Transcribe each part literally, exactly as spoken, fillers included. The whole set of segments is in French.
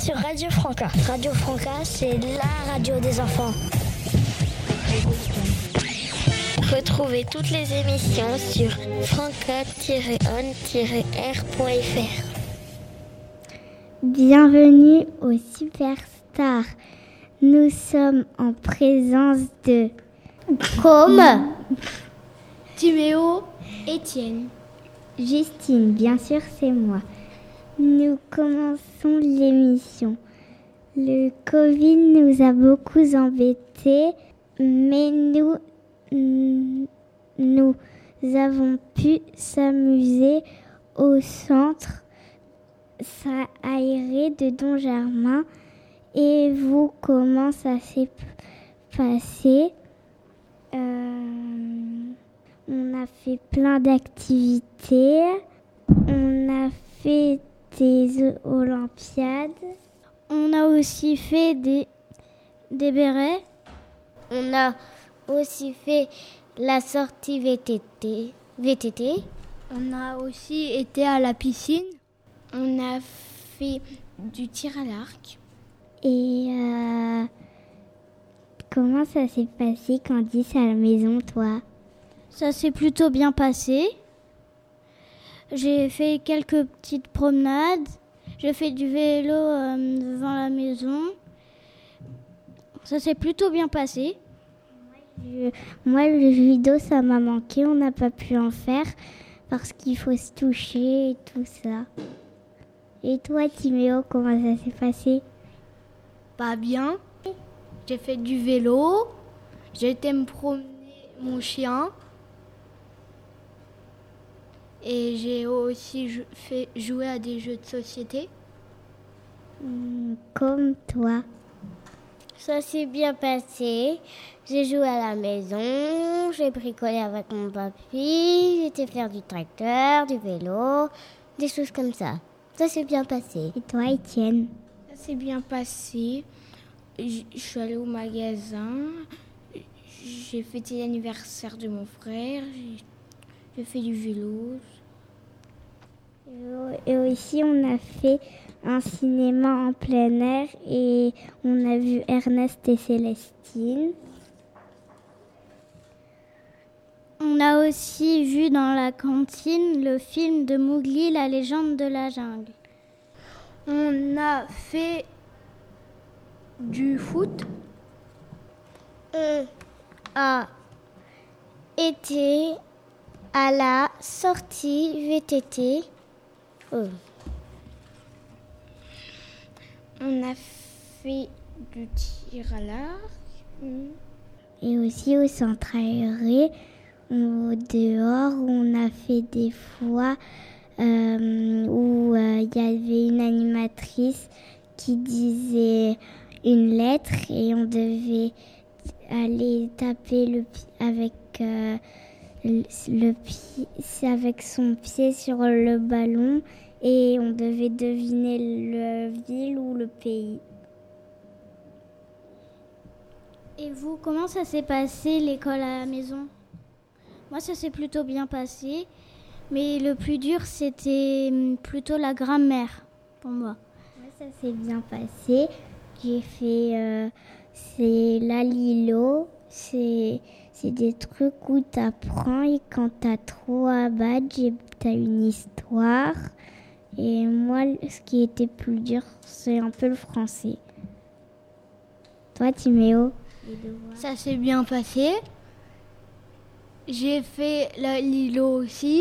sur Radio Franca. Radio Franca, c'est la radio des enfants. Retrouvez toutes les émissions sur franca tiret on tiret r point f r. Bienvenue au Superstar. Nous sommes en présence de Comme Timéo, Étienne, Justine, bien sûr c'est moi. Nous commençons l'émission. Le Covid nous a beaucoup embêtés, mais nous, nous avons pu s'amuser au centre aéré de Don Germain. Et vous, comment ça s'est passé? euh, On a fait plein d'activités. On a fait des Olympiades. On a aussi fait des, des bérets. On a aussi fait la sortie V T T. V T T. On a aussi été à la piscine. On a fait du tir à l'arc. Et euh, comment ça s'est passé, Candice, à la maison, toi? Ça s'est plutôt bien passé. J'ai fait quelques petites promenades. J'ai fait du vélo euh, devant la maison. Ça s'est plutôt bien passé. Je, moi, le judo, ça m'a manqué. On n'a pas pu en faire parce qu'il faut se toucher et tout ça. Et toi, Timéo, comment ça s'est passé? Pas bien. J'ai fait du vélo. J'ai été me promener mon chien. Et j'ai aussi jou- fait jouer à des jeux de société. Mmh, comme toi. Ça s'est bien passé. J'ai joué à la maison. J'ai bricolé avec mon papy. J'ai été faire du tracteur, du vélo, des choses comme ça. Ça s'est bien passé. Et toi, Étienne? Ça s'est bien passé. Je suis allée au magasin. J'ai fêté l'anniversaire de mon frère. J'ai, j'ai fait du vélo. Et aussi, on a fait un cinéma en plein air et on a vu Ernest et Célestine. On a aussi vu dans la cantine le film de Mowgli, la légende de la jungle. On a fait du foot. On a été à la sortie V T T. Oh. On a fait du tir à l'arc. Et aussi au centre aéré, au dehors, on a fait des fois euh, où il euh, y avait une animatrice qui disait une lettre et on devait aller taper le avec euh, le, le pied, avec son pied sur le ballon et on devait deviner la ville ou le pays. Et vous, comment ça s'est passé l'école à la maison? Moi, ça s'est plutôt bien passé, mais le plus dur, c'était plutôt la grammaire pour moi. Moi, ça s'est bien passé. J'ai fait, euh, c'est la Lilo, c'est, c'est des trucs où tu apprends et quand tu as trois badges, tu as une histoire. Et moi, ce qui était plus dur, c'est un peu le français. Toi, Timéo? Ça s'est bien passé. J'ai fait la Lilo aussi.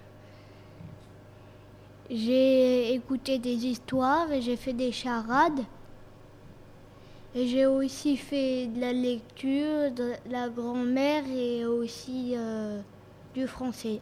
J'ai écouté des histoires et j'ai fait des charades. Et j'ai aussi fait de la lecture, de la grand-mère et aussi euh, du français.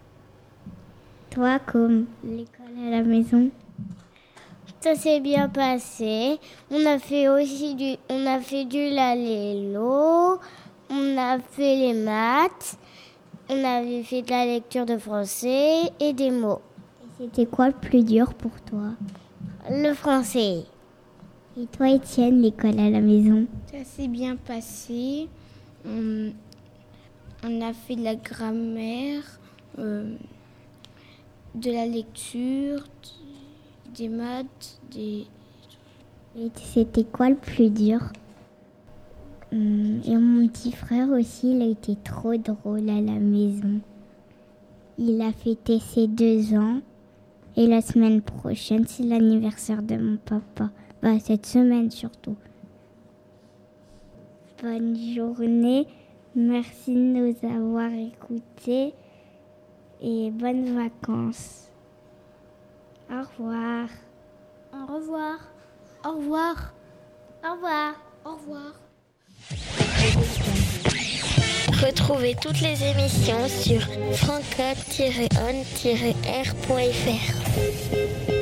Toi, comme l'école à la maison? Ça s'est bien passé. On a fait aussi du, on a fait du lalélo. On a fait les maths. On avait fait de la lecture de français et des mots. Et c'était quoi le plus dur pour toi? Le français. Et toi, Étienne, l'école à la maison? Ça s'est bien passé. On, on a fait de la grammaire, euh, de la lecture, des maths, des, Et c'était quoi le plus dur? Et mon petit frère aussi, il a été trop drôle à la maison. Il a fêté ses deux ans. Et la semaine prochaine, c'est l'anniversaire de mon papa. Bah, cette semaine surtout. Bonne journée. Merci de nous avoir écoutés. Et bonnes vacances. Au revoir. Au revoir. Au revoir. Au revoir. Au revoir. Retrouvez toutes les émissions sur franca tiret on tiret r point f r.